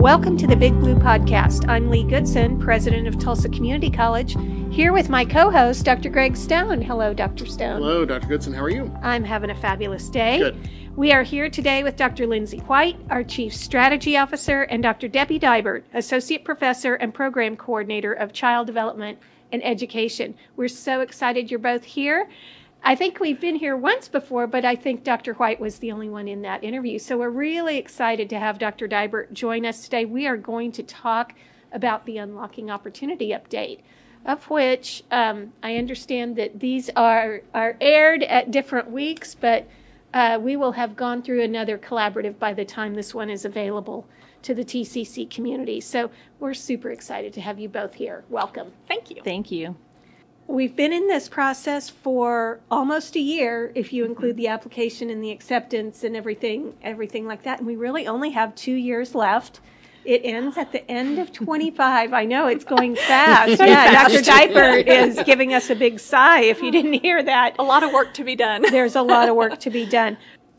Welcome to the Big Blue Podcast. I'm Lee Goodson, president of Tulsa Community College, here with my co-host, Dr. Greg Stone. Hello, Dr. Stone. Hello, Dr. Goodson. How are you? I'm having a fabulous day. Good. We are here today with Dr. Lindsay White, our Chief Strategy Officer, and Dr. Debbie Dibert, Associate Professor and Program Coordinator of Child Development and Education. We're so excited you're both here. I think we've been here once before, but I think Dr. White was the only one in that interview. So we're really excited to have Dr. Dibert join us today. We are going to talk about the Unlocking Opportunity Update, of which I understand that these are aired at different weeks, but we will have gone through another collaborative by the time this one is available to the TCC community. So we're super excited to have you both here. Welcome. Thank you. Thank you. We've been in this process for almost a year, if you include the application and the acceptance and everything like that. And we really only have 2 years left. It ends at the end of 25. I know it's going fast. Yeah, Dr. Dibert is giving us a big sigh if you didn't hear that. A lot of work to be done. There's a lot of work to be done.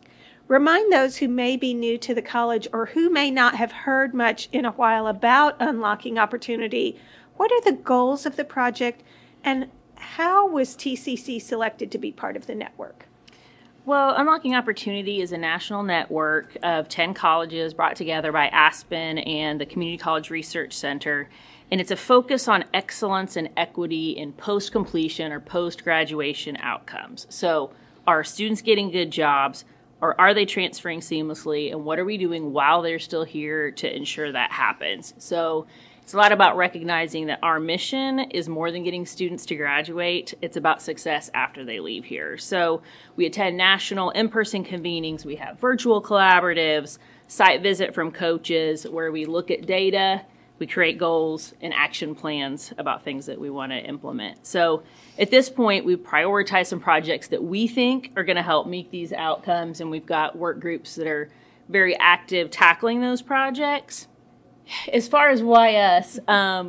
Remind those who may be new to the college or who may not have heard much in a while about Unlocking Opportunity. What are the goals of the project, and how was TCC selected to be part of the network? Well, Unlocking Opportunity is a national network of 10 colleges brought together by Aspen and the Community College Research Center. And it's a focus on excellence and equity in post-completion or post-graduation outcomes. So are students getting good jobs, or are they transferring seamlessly? And what are we doing while they're still here to ensure that happens? So it's a lot about recognizing that our mission is more than getting students to graduate. It's about success after they leave here. So we attend national in-person convenings. We have virtual collaboratives, site visit from coaches where we look at data, we create goals and action plans about things that we want to implement. So at this point, we've prioritized some projects that we think are going to help meet these outcomes. And we've got work groups that are very active tackling those projects. As far as why us,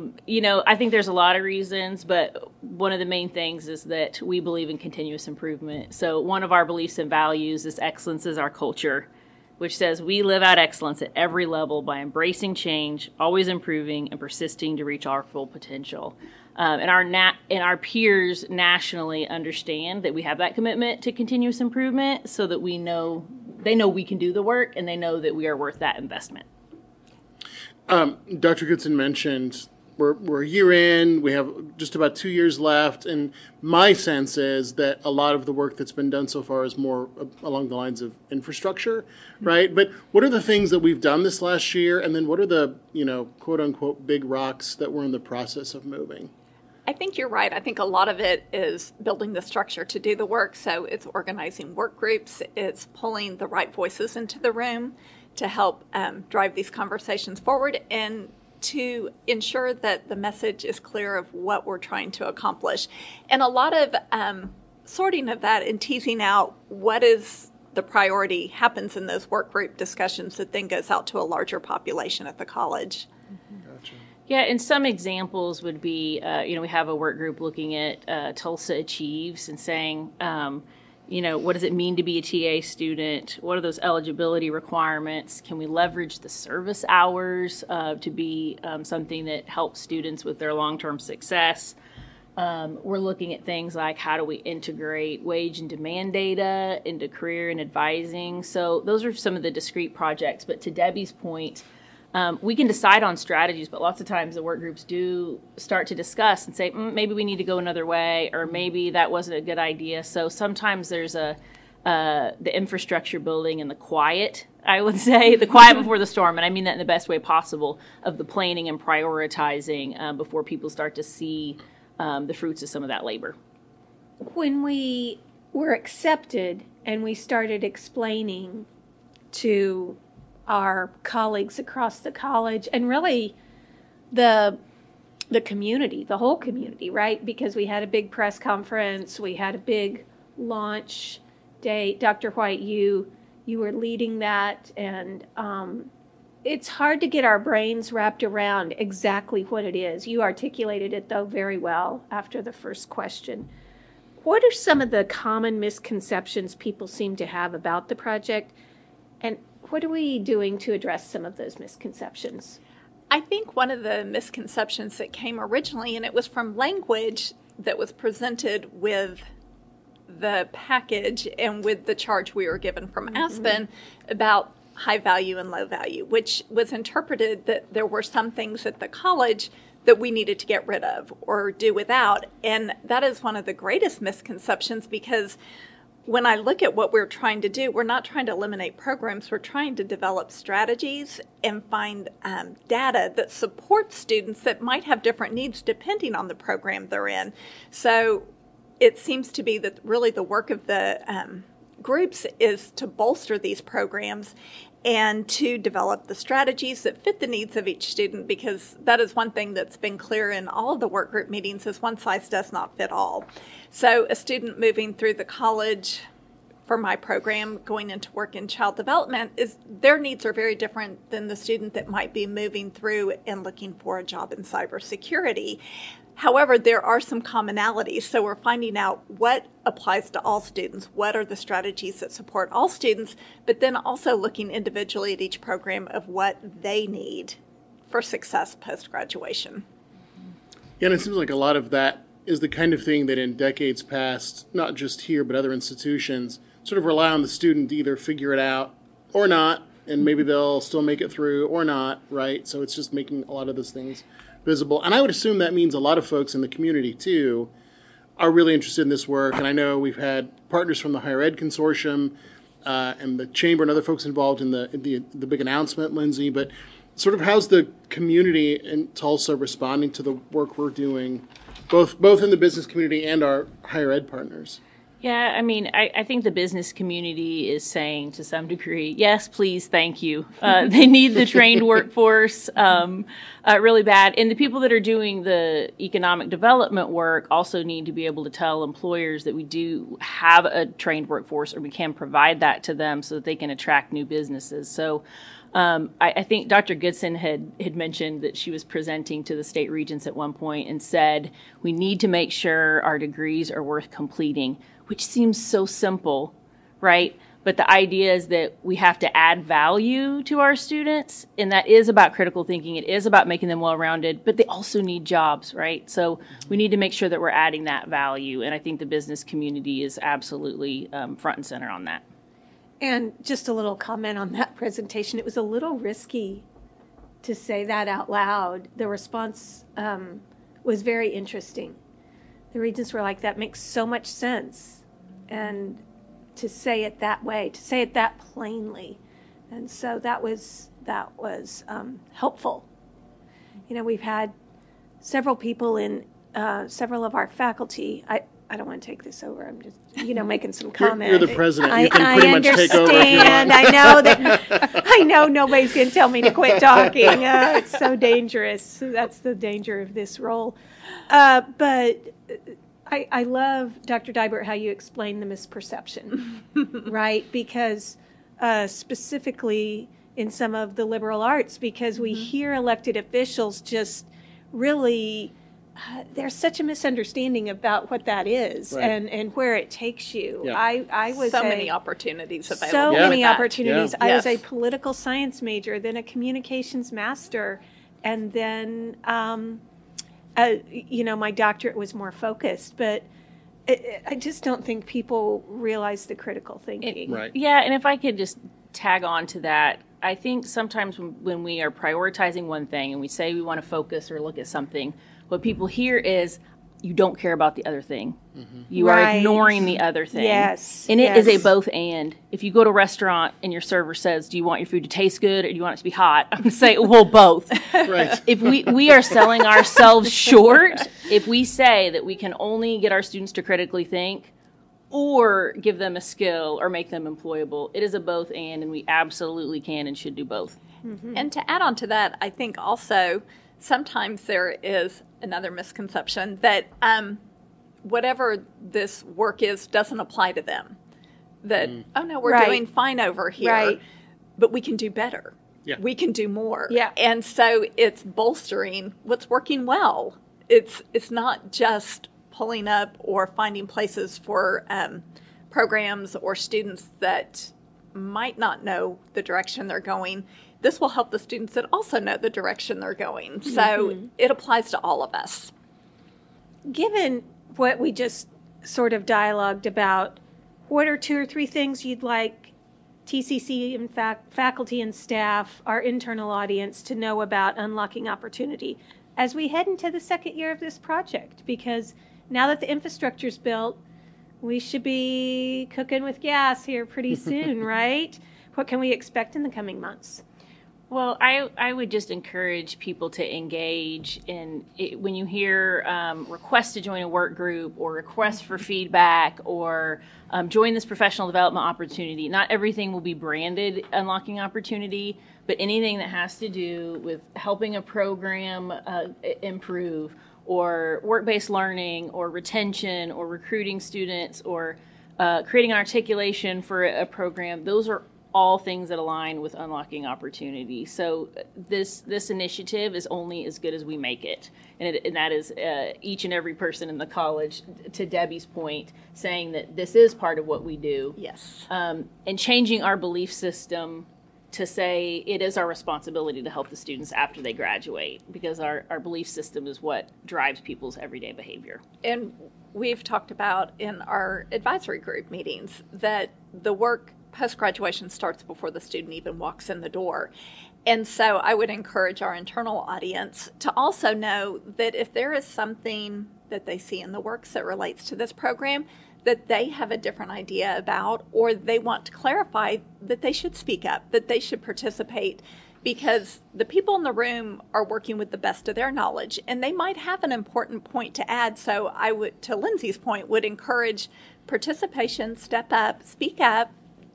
I think there's a lot of reasons, but one of the main things is that we believe in continuous improvement. So one of our beliefs and values is excellence is our culture, which says we live out excellence at every level by embracing change, always improving, and persisting to reach our full potential. And our peers nationally understand that we have that commitment to continuous improvement, so that they know we can do the work, and they know that we are worth that investment. Dr. Goodson mentioned we're a year in, we have just about 2 years left, and my sense is that a lot of the work that's been done so far is more along the lines of infrastructure, right? But what are the things that we've done this last year, and then what are the, quote-unquote big rocks that we're in the process of moving? I think you're right. I think a lot of it is building the structure to do the work. So it's organizing work groups, it's pulling the right voices into the room to help drive these conversations forward and to ensure that the message is clear of what we're trying to accomplish. And a lot of sorting of that and teasing out what is the priority happens in those work group discussions that then goes out to a larger population at the college. Gotcha. Yeah, and some examples would be, we have a work group looking at Tulsa Achieves and saying, what does it mean to be a TA student? What are those eligibility requirements? Can we leverage the service hours to be something that helps students with their long-term success? We're looking at things like how do we integrate wage and demand data into career and advising. So those are some of the discrete projects. But to Debbie's point, we can decide on strategies, but lots of times the work groups do start to discuss and say, maybe we need to go another way, or maybe that wasn't a good idea. So sometimes there's the infrastructure building and the quiet, I would say, the quiet before the storm, and I mean that in the best way possible, of the planning and prioritizing before people start to see the fruits of some of that labor. When we were accepted and we started explaining to our colleagues across the college and really the community, the whole community, right? Because we had a big press conference, we had a big launch day. Dr. White, you were leading that, and it's hard to get our brains wrapped around exactly what it is. You articulated it, though, very well after the first question. What are some of the common misconceptions people seem to have about the project, and what are we doing to address some of those misconceptions? I think one of the misconceptions that came originally, and it was from language that was presented with the package and with the charge we were given from Aspen about high value and low value, which was interpreted that there were some things at the college that we needed to get rid of or do without. And that is one of the greatest misconceptions, because when I look at what we're trying to do, we're not trying to eliminate programs. We're trying to develop strategies and find data that supports students that might have different needs depending on the program they're in. So it seems to be that really the work of the groups is to bolster these programs and to develop the strategies that fit the needs of each student, because that is one thing that's been clear in all of the work group meetings is one size does not fit all. So a student moving through the college for my program going into work in child development, is their needs are very different than the student that might be moving through and looking for a job in cybersecurity. However, there are some commonalities, so we're finding out what applies to all students, what are the strategies that support all students, but then also looking individually at each program of what they need for success post-graduation. Yeah, and it seems like a lot of that is the kind of thing that in decades past, not just here, but other institutions, sort of rely on the student to either figure it out or not, and maybe they'll still make it through or not, right? So it's just making a lot of those things visible. And I would assume that means a lot of folks in the community, too, are really interested in this work. And I know we've had partners from the Higher Ed Consortium and the Chamber and other folks involved in the big announcement, Lindsay. But sort of how's the community in Tulsa responding to the work we're doing, both in the business community and our higher ed partners? Yeah, I mean, I think the business community is saying to some degree, yes, please, thank you. They need the trained workforce really bad. And the people that are doing the economic development work also need to be able to tell employers that we do have a trained workforce, or we can provide that to them so that they can attract new businesses. So I think Dr. Goodson had mentioned that she was presenting to the state regents at one point and said, we need to make sure our degrees are worth completing, which seems so simple, right? But the idea is that we have to add value to our students, and that is about critical thinking. It is about making them well-rounded, but they also need jobs, right? So we need to make sure that we're adding that value, and I think the business community is absolutely front and center on that. And just a little comment on that presentation. It was a little risky to say that out loud. The response was very interesting. The regents were like, that makes so much sense. And to say it that way, to say it that plainly. And so that was helpful. You know, we've had several people in several of our faculty. I don't want to take this over. I'm just, making some comment. You're the president. You can pretty much take over. I know nobody's going to tell me to quit talking. It's so dangerous. That's the danger of this role. But I love, Dr. Dibert, how you explain the misperception, right? Because specifically in some of the liberal arts, because we hear elected officials just really... there's such a misunderstanding about what that is, right, and where it takes you. Yeah. I was many opportunities available. So many opportunities. Yeah. I was a political science major, then a communications master, and then my doctorate was more focused. But I just don't think people realize the critical thinking. Right. Yeah, and if I could just tag on to that, I think sometimes when we are prioritizing one thing and we say we want to focus or look at something, what people hear is you don't care about the other thing. Mm-hmm. You are ignoring the other thing. Yes. And it is a both and. If you go to a restaurant and your server says, do you want your food to taste good or do you want it to be hot? I'm going to say, well, both. Right. If we are selling ourselves short, if we say that we can only get our students to critically think or give them a skill or make them employable, it is a both and we absolutely can and should do both. Mm-hmm. And to add on to that, I think also sometimes there is another misconception that whatever this work is doesn't apply to them. That, oh no, we're doing fine over here, but we can do better. Yeah. We can do more. Yeah. And so it's bolstering what's working well. It's not just pulling up or finding places for programs or students that might not know the direction they're going. this will help the students that also know the direction they're going. So it applies to all of us. Given what we just sort of dialogued about, what are 2 or 3 things you'd like TCC and faculty and staff, our internal audience, to know about Unlocking Opportunity as we head into the second year of this project? Because now that the infrastructure's built, we should be cooking with gas here pretty soon, right? What can we expect in the coming months? Well, I would just encourage people to engage in it. When you hear requests to join a work group or requests for feedback or join this professional development opportunity. Not everything will be branded Unlocking Opportunity, but anything that has to do with helping a program improve, or work-based learning, or retention, or recruiting students, or creating an articulation for a program, those are all things that align with Unlocking Opportunity. So this initiative is only as good as we make it. And that is each and every person in the college, to Debbie's point, saying that this is part of what we do. Yes. And changing our belief system to say it is our responsibility to help the students after they graduate, because our belief system is what drives people's everyday behavior. And we've talked about in our advisory group meetings that the work post-graduation starts before the student even walks in the door. And so I would encourage our internal audience to also know that if there is something that they see in the works that relates to this program that they have a different idea about, or they want to clarify, that they should speak up, that they should participate, because the people in the room are working with the best of their knowledge, and they might have an important point to add. So I would, to Lindsay's point, would encourage participation, step up, speak up,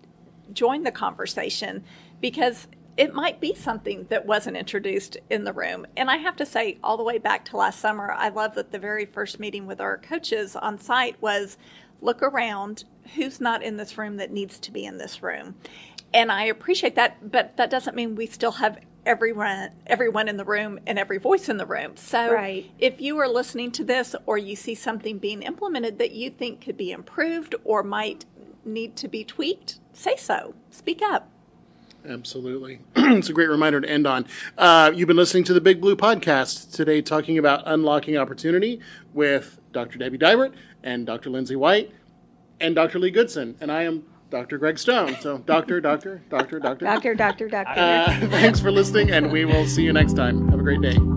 join the conversation, because it might be something that wasn't introduced in the room. And I have to say, all the way back to last summer, I love that the very first meeting with our coaches on site was, look around, who's not in this room that needs to be in this room. And I appreciate that, but that doesn't mean we still have everyone in the room and every voice in the room. So Right. If you are listening to this, or you see something being implemented that you think could be improved or might need to be tweaked, say so. Speak up. Absolutely. It's a great reminder to end on. You've been listening to the Big Blue Podcast today, talking about Unlocking Opportunity with Dr. Debbie Dybert and Dr. Lindsay White and Dr. Lee Goodson. And I am Dr. Greg Stone. So Doctor. Doctor. Thanks for listening, and we will see you next time. Have a great day.